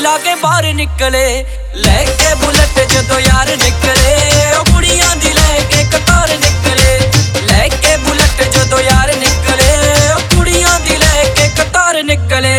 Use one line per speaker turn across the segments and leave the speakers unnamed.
ला के बाहर निकले, लेके बुलेट जदों यार निकले। ओ कुड़ियां दी लेके कतार निकले, लेके बुलेट जदों यार निकले। ओ कुड़ियां दी लेके कतार निकले।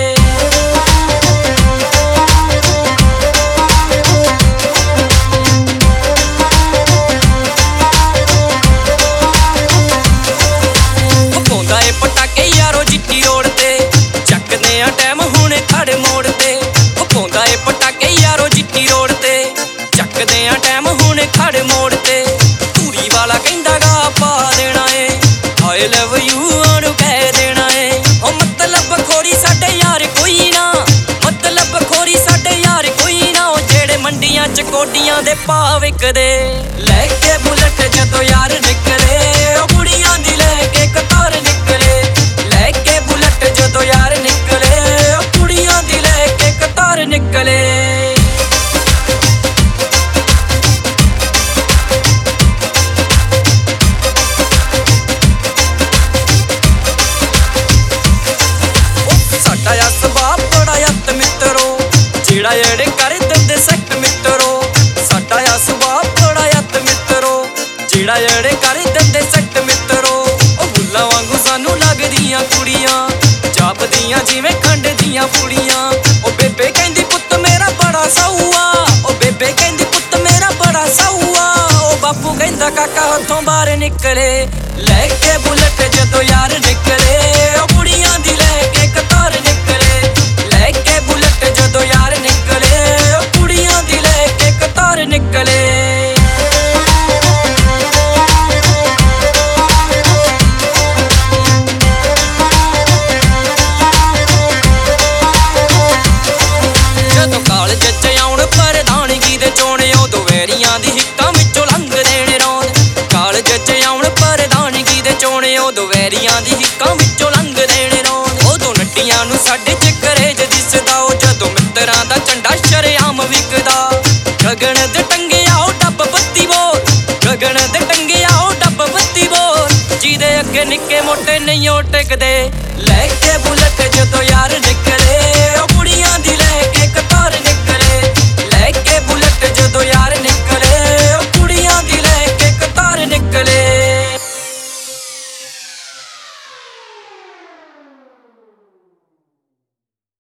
पटाके यारो जिट्टी रोड ते चकदे आ टैम हुणे खड़े मोड़ ते। पाउंदा ए पटाके यारो जिट्टी रोड ते चकदे आ टैम हुणे खड़े मोड़ ते। धूरी वाला कहंदा गा पा देना ए, आई लव यू ओनू कह देना ए। ओ मतलब खोरी साडे यार कोई ना, मतलब खोरी साडे यार कोई ना। ओ जेड़े मंडियां च कोडियां दे भाव विकदे, लेके बुलेट जदों यार निकले। ओ कुड़ियां दी लेके कतार निकले, लेके बुलेट जदों यार निकले। ओ कुड़ियां दी लेके कतार निकले। साडा आ सुभाऽ बड़ा अत मित्रो, जेड़ा एड़े कर दिंदे सैट मित्रो। साडा आ सुभाऽ बड़ा अत मित्रो, जेड़ा एड़े कर दिंदे सैट मित्रो। ओ बुल्लां वांगू सानू लगदियां कुड़ियां, जापदियां जिवें खंड दियां पुड़ियां। ओ बेबे कहंदी पुत्त मेरा बड़ा साऊआ, ओ बेबे कहंदी पुत्त मेरा बड़ा साऊआ। ओ बापू कहंदा काका हत्थों बाहर निकले, लेके बुलेट जदों यार निकले। ओ कुड़ियां दी लेके कतार निकले, लेके बुलेट जदों यार निकले। ओ कुड़ियां दी लेके कतार निकले। जदों कालज च आउण प्रधानगी दे चोणे, उदों वैरियां दी हिक्कां विचों लंघदे ने रौंद। कालज च आउण प्रधानगी दे चोणे, उदों वैरियां दी हिक्कां विचों लंघदे ने रौंद। उदों नड्डियां नूं साडे च करेज दिसदा, ओ जदों मित्तरां दा झंडा शरेआम विकदा। गगन दे टंगिया ओ डब्ब बत्ती बोल, गगन दे टंगिया ओ डब्ब बत्ती बोल। जिहदे अग्गे निक्के मोटे नहीं ओ टिकदे, लेके